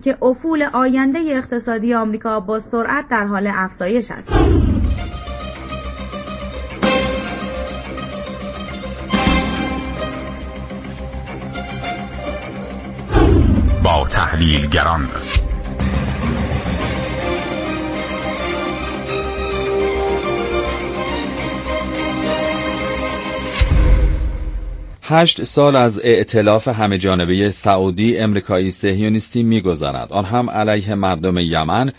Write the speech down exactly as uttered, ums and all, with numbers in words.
که افول آینده اقتصادی آمریکا با سرعت در حال افزایش است. با تحلیلگران هشت سال از ائتلاف همه جانبه سعودی، امریکایی، صهیونیستی می‌گذرد. آن هم علیه مردم یمن